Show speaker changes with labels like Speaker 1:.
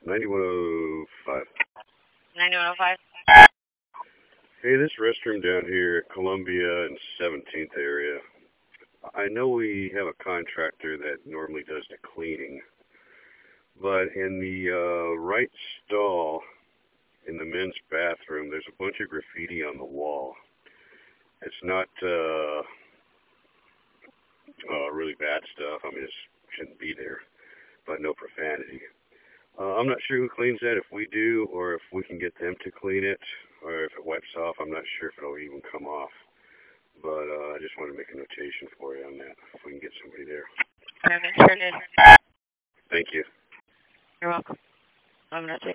Speaker 1: 9105.
Speaker 2: 9105?
Speaker 1: Hey, this restroom down here at Columbia and 17th area. I know we have a contractor that normally does the cleaning, but in the right stall in the men's bathroom, there's a bunch of graffiti on the wall. It's not really bad stuff. I mean, it shouldn't be there, but no profanity. I'm not sure who cleans that, if we do, or if we can get them to clean it, or if it wipes off. I'm not sure if it'll even come off. But I just want to make a notation for you on that, if we can get somebody there.
Speaker 2: Okay, sure did.
Speaker 1: Thank you.
Speaker 2: You're welcome. I'm not